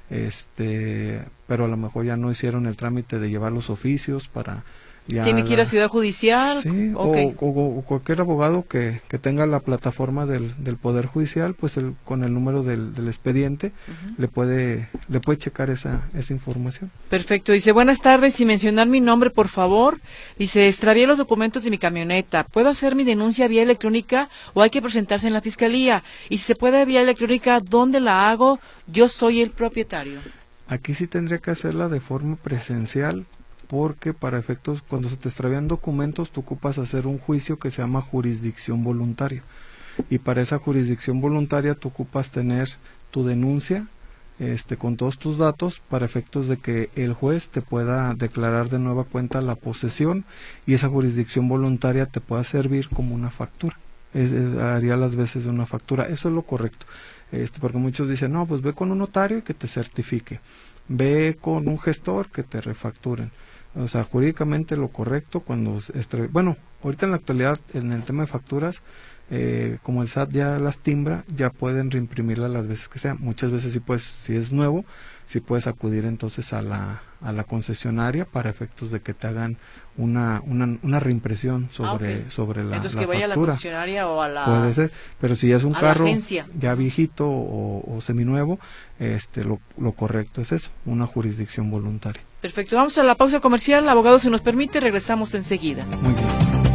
este pero a lo mejor ya no hicieron el trámite de llevar los oficios para ya tiene que ir la... a Ciudad Judicial. Sí, okay. o, o, o cualquier abogado que, que tenga la plataforma del, del Poder Judicial, pues el, con el número del, del expediente uh-huh. le puede le puede checar esa esa información. Perfecto. Dice, buenas tardes, sin mencionar mi nombre, por favor. Dice, extravié los documentos de mi camioneta. ¿Puedo hacer mi denuncia vía electrónica o hay que presentarse en la fiscalía? Y si se puede vía electrónica, ¿dónde la hago? Yo soy el propietario. Aquí sí tendría que hacerla de forma presencial, porque para efectos, cuando se te extravían documentos, tú ocupas hacer un juicio que se llama jurisdicción voluntaria. Y para esa jurisdicción voluntaria tú ocupas tener tu denuncia este, con todos tus datos para efectos de que el juez te pueda declarar de nueva cuenta la posesión y esa jurisdicción voluntaria te pueda servir como una factura. Es, es, haría las veces de una factura. Eso es lo correcto. Este, porque muchos dicen, no, pues ve con un notario y que te certifique. Ve con un gestor que te refacturen. O sea, jurídicamente lo correcto cuando... Estre... Bueno, ahorita en la actualidad, en el tema de facturas, eh, como el S A T ya las timbra, ya pueden reimprimirlas las veces que sea. Muchas veces sí, pues, si es nuevo, sí puedes acudir entonces a la, a la concesionaria para efectos de que te hagan una una, una reimpresión sobre, ah, okay. sobre la, entonces la que vaya factura. A la concesionaria o a la... Puede ser, pero si ya es un carro ya viejito o, o seminuevo, este, lo, lo correcto es eso, una jurisdicción voluntaria. Perfecto, vamos a la pausa comercial, abogado, si nos permite, regresamos enseguida. Muy bien.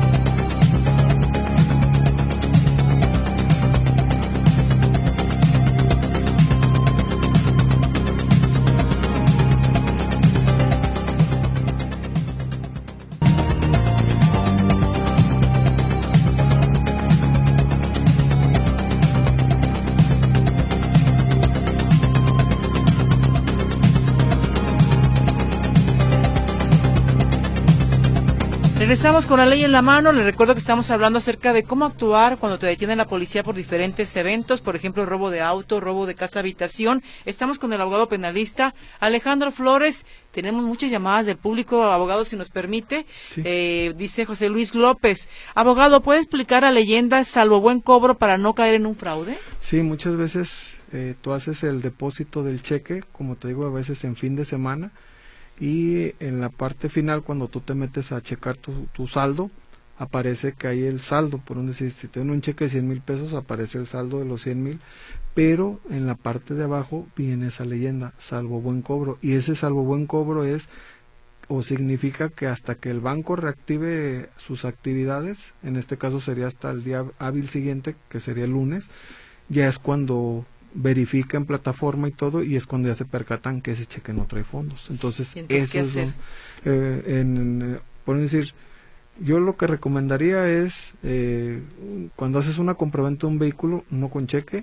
Regresamos con la ley en la mano. Les recuerdo que estamos hablando acerca de cómo actuar cuando te detiene la policía por diferentes eventos, por ejemplo, robo de auto, robo de casa habitación. Estamos con el abogado penalista Alejandro Flores. Tenemos muchas llamadas del público, abogado, si nos permite. Sí. Eh, dice José Luis López, abogado, ¿puede explicar la leyenda salvo buen cobro para no caer en un fraude? Sí, muchas veces eh, tú haces el depósito del cheque, como te digo, a veces en fin de semana, y en la parte final, cuando tú te metes a checar tu, tu saldo, aparece que hay el saldo, por un decir, si te dan un cheque de cien mil pesos, aparece el saldo de los cien mil, pero en la parte de abajo viene esa leyenda, salvo buen cobro, y ese salvo buen cobro es, o significa que hasta que el banco reactive sus actividades, en este caso sería hasta el día hábil siguiente, que sería el lunes, ya es cuando verifica en plataforma y todo, y es cuando ya se percatan que ese cheque no trae fondos. Entonces, entonces eso es un, eh, en, en, por decir, yo lo que recomendaría es eh, cuando haces una compraventa de un vehículo, no con cheque,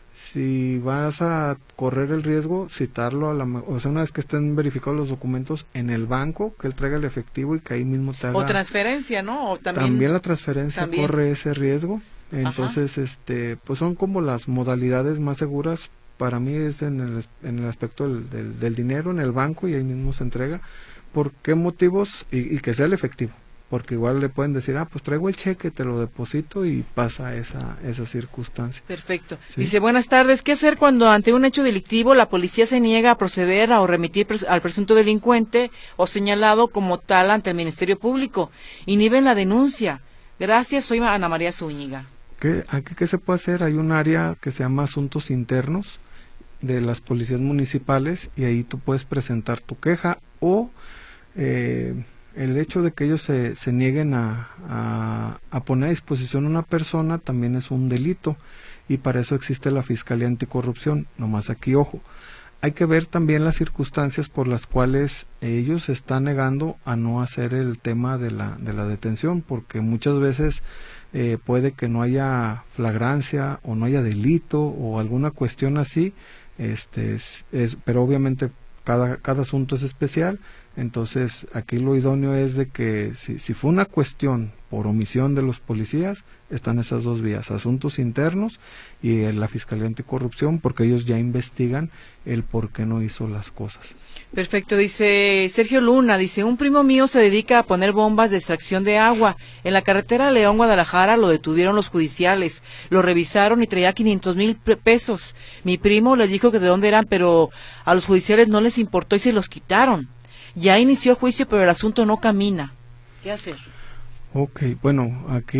si vas a correr el riesgo, citarlo a la, o sea, una vez que estén verificados los documentos en el banco, que él traiga el efectivo y que ahí mismo te haga... O transferencia, ¿no? O también, también la transferencia también corre ese riesgo. Entonces, Ajá. este, pues son como las modalidades más seguras. Para mí es en el, en el aspecto del, del, del dinero, en el banco, y ahí mismo se entrega. ¿Por qué motivos? Y, y que sea el efectivo. Porque igual le pueden decir, ah, pues traigo el cheque, te lo deposito, y pasa esa esa circunstancia. Perfecto. ¿Sí? Dice, buenas tardes, ¿qué hacer cuando ante un hecho delictivo la policía se niega a proceder a o remitir pres al presunto delincuente o señalado como tal ante el Ministerio Público? Inhiben la denuncia. Gracias, soy Ana María Zúñiga. ¿Qué, aquí, ¿Qué se puede hacer? Hay un área que se llama Asuntos Internos de las policías municipales, y ahí tú puedes presentar tu queja, o Eh, el hecho de que ellos se, se nieguen a, a, a poner a disposición una persona también es un delito, y para eso existe la Fiscalía Anticorrupción. Nomás aquí, ojo, hay que ver también las circunstancias por las cuales ellos se están negando a no hacer el tema de la, de la detención, porque muchas veces eh, puede que no haya flagrancia o no haya delito o alguna cuestión así, este es, es, pero obviamente cada, cada asunto es especial. Entonces aquí lo idóneo es de que si, si fue una cuestión por omisión de los policías, están esas dos vías, asuntos internos y eh, la Fiscalía Anticorrupción, porque ellos ya investigan el por qué no hizo las cosas. Perfecto, dice Sergio Luna, dice, un primo mío se dedica a poner bombas de extracción de agua. En la carretera León-Guadalajara lo detuvieron los judiciales, lo revisaron y traía quinientos mil pesos. Mi primo les dijo que de dónde eran, pero a los judiciales no les importó y se los quitaron. Ya inició juicio, pero el asunto no camina. ¿Qué hacer? Ok, bueno, aquí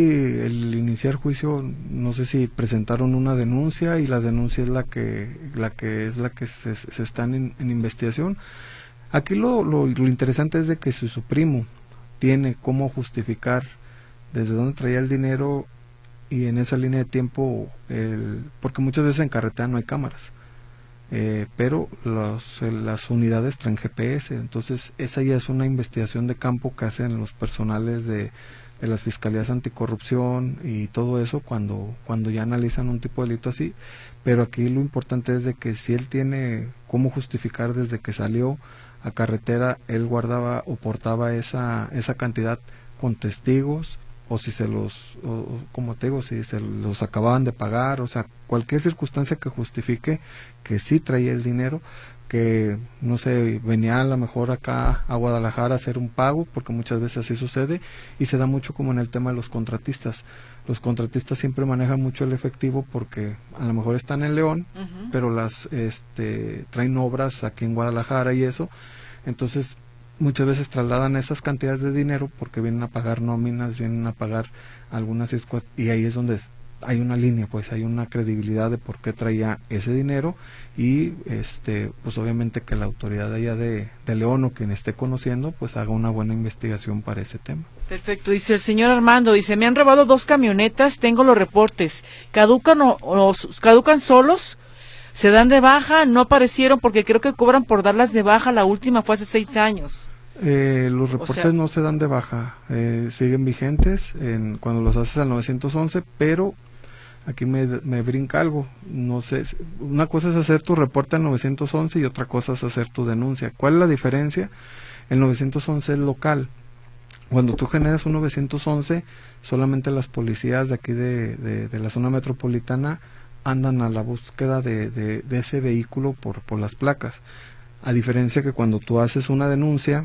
el iniciar juicio, no sé si presentaron una denuncia y la denuncia es la que la que es la que se, se está en, en investigación. Aquí lo, lo, lo interesante es de que si su primo tiene cómo justificar desde dónde traía el dinero y en esa línea de tiempo, el, porque muchas veces en carretera no hay cámaras. Eh, pero los, las unidades traen G P S, entonces esa ya es una investigación de campo que hacen los personales de, de las fiscalías anticorrupción y todo eso cuando, cuando ya analizan un tipo de delito así. Pero aquí lo importante es de que si él tiene cómo justificar desde que salió a carretera, él guardaba o portaba esa, esa cantidad con testigos, o si se los, o, como te digo, si se los acababan de pagar, o sea, cualquier circunstancia que justifique que sí traía el dinero, que no sé, venía a lo mejor acá a Guadalajara a hacer un pago, porque muchas veces así sucede, y se da mucho como en el tema de los contratistas. Los contratistas siempre manejan mucho el efectivo porque a lo mejor están en León, uh-huh. pero las este traen obras aquí en Guadalajara y eso, entonces muchas veces trasladan esas cantidades de dinero porque vienen a pagar nóminas, vienen a pagar algunas, y ahí es donde hay una línea, pues hay una credibilidad de por qué traía ese dinero, y este pues obviamente que la autoridad allá de, de León o quien esté conociendo pues haga una buena investigación para ese tema. Perfecto, dice el señor Armando, dice, me han robado dos camionetas, tengo los reportes, caducan o, o caducan solos, se dan de baja, no aparecieron porque creo que cobran por darlas de baja, la última fue hace seis años. Eh, los reportes o sea, no se dan de baja, eh, siguen vigentes en, cuando los haces al nueve once, pero aquí me, me brinca algo, no sé, una cosa es hacer tu reporte al nueve once y otra cosa es hacer tu denuncia. ¿Cuál es la diferencia? El nueve once es local. Cuando tú generas un nueve once, solamente las policías de aquí de, de, de la zona metropolitana andan a la búsqueda de, de, de ese vehículo por, por las placas. A diferencia que cuando tú haces una denuncia,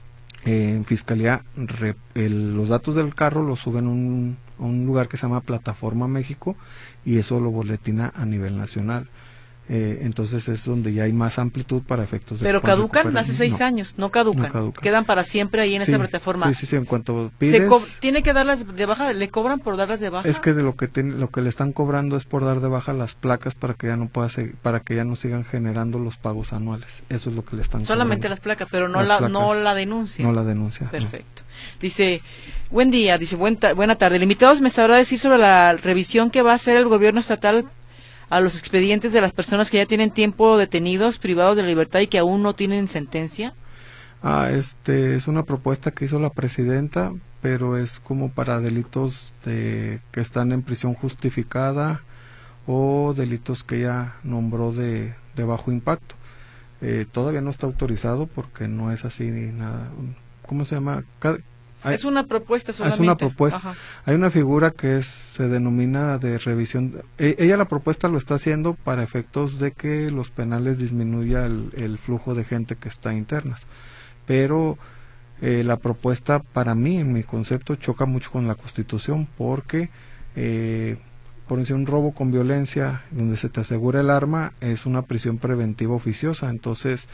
eh, en Fiscalía, re, el, los datos del carro los suben a un, a un lugar que se llama Plataforma México, y eso lo boletina a nivel nacional. Eh, entonces es donde ya hay más amplitud para efectos de... Pero caducan hace seis no, años, no caducan, no caducan, quedan para siempre ahí en sí, esa plataforma. Sí, sí, sí, en cuanto pides... Se co ¿Tiene que darlas de baja? ¿Le cobran por darlas de baja? Es que de lo que ten, lo que le están cobrando es por dar de baja las placas para que ya no pueda seguir, para que ya no sigan generando los pagos anuales. Eso es lo que le están Solamente cobrando. las placas, pero no la, placas, no la denuncia. No la denuncia. Perfecto. No. Dice, buen día, dice, buen buena tarde. El invitado me sabrá decir sobre la revisión que va a hacer el gobierno estatal a los expedientes de las personas que ya tienen tiempo detenidos, privados de la libertad y que aún no tienen sentencia. Ah, este es una propuesta que hizo la presidenta, pero es como para delitos de que están en prisión justificada o delitos que ella nombró de, de bajo impacto. Eh, todavía no está autorizado porque no es así ni nada. ¿Cómo se llama? Cada, Hay, es una propuesta solamente. Es una propuesta. Ajá. Hay una figura que es, se denomina de revisión. E, ella la propuesta lo está haciendo para efectos de que los penales disminuya el, el flujo de gente que está internas. Pero eh, la propuesta para mí, en mi concepto, choca mucho con la Constitución porque, eh, por decir, un robo con violencia donde se te asegura el arma es una prisión preventiva oficiosa. Entonces,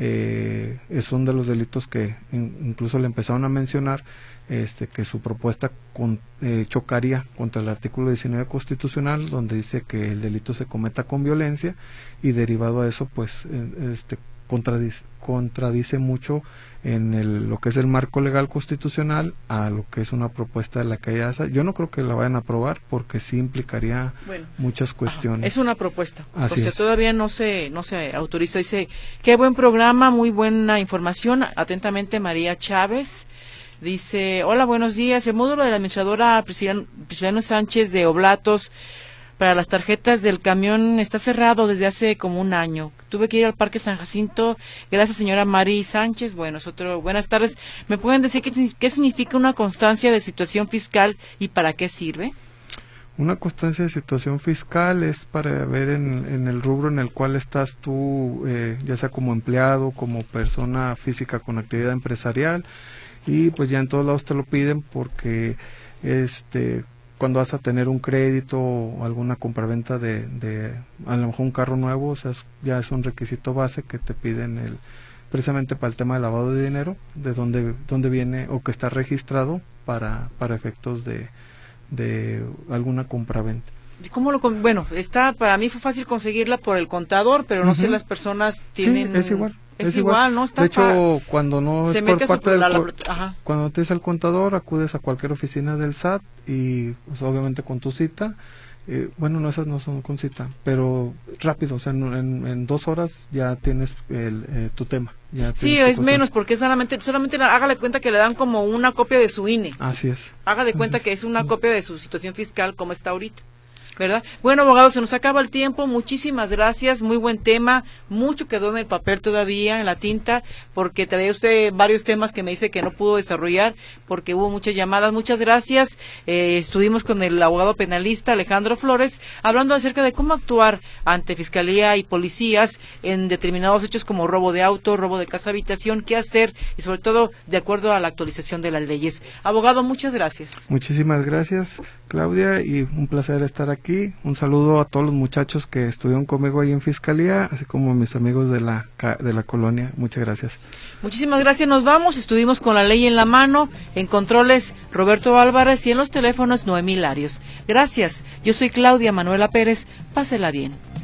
eh, son de los delitos que in, incluso le empezaron a mencionar este que su propuesta con, eh, chocaría contra el artículo diecinueve constitucional, donde dice que el delito se cometa con violencia, y derivado a eso pues este contradice, contradice mucho en el, lo que es el marco legal constitucional a lo que es una propuesta de la calle A S A. Yo no creo que la vayan a aprobar porque sí implicaría bueno, muchas cuestiones. Ajá, es una propuesta, Así o sea, es. todavía no se no se autoriza. Dice, qué buen programa, muy buena información. Atentamente, María Chávez. Dice, hola, buenos días. El módulo de la administradora Prisciliano Sánchez de Oblatos para las tarjetas del camión está cerrado desde hace como un año. Tuve que ir al Parque San Jacinto. Gracias, señora Mari Sánchez. Bueno, otro, buenas tardes. ¿Me pueden decir qué, qué significa una constancia de situación fiscal y para qué sirve? Una constancia de situación fiscal es para ver en, en el rubro en el cual estás tú, eh, ya sea como empleado, como persona física con actividad empresarial, y pues ya en todos lados te lo piden porque este cuando vas a tener un crédito o alguna compraventa de, de a lo mejor un carro nuevo, o sea, es, ya es un requisito base que te piden el precisamente para el tema de lavado de dinero, de dónde dónde viene o que está registrado para para efectos de de alguna compraventa. ¿Cómo lo con... Bueno, está para mí fue fácil conseguirla por el contador, pero no uh-huh. sé las personas tienen sí, es igual. Es, es igual, igual, ¿no? Está de hecho, para... cuando no se es por parte del la, la... Ajá. cuando te dice el contador, acudes a cualquier oficina del S A T y pues, obviamente con tu cita. Eh, bueno, no, esas no son con cita, pero rápido, o sea, en, en, en dos horas ya tienes el, eh, tu tema. Ya sí, es menos, porque solamente, solamente hágale cuenta que le dan como una copia de su I N E. Así es. Haga de cuenta que es una copia de su situación fiscal como está ahorita, ¿verdad? Bueno, abogado, se nos acaba el tiempo. Muchísimas gracias, muy buen tema. Mucho quedó en el papel todavía, en la tinta, porque traía usted varios temas que me dice que no pudo desarrollar porque hubo muchas llamadas. Muchas gracias. Eh, estuvimos con el abogado penalista Alejandro Flores hablando acerca de cómo actuar ante Fiscalía y policías en determinados hechos como robo de auto, robo de casa habitación, qué hacer y sobre todo de acuerdo a la actualización de las leyes. Abogado, muchas gracias. Muchísimas gracias, Claudia, y un placer estar aquí. Un saludo a todos los muchachos que estuvieron conmigo ahí en Fiscalía, así como a mis amigos de la de la colonia. Muchas gracias. Muchísimas gracias, nos vamos. Estuvimos con la ley en la mano, en controles Roberto Álvarez y en los teléfonos Noemí Larios. Gracias, yo soy Claudia Manuela Pérez, pásela bien.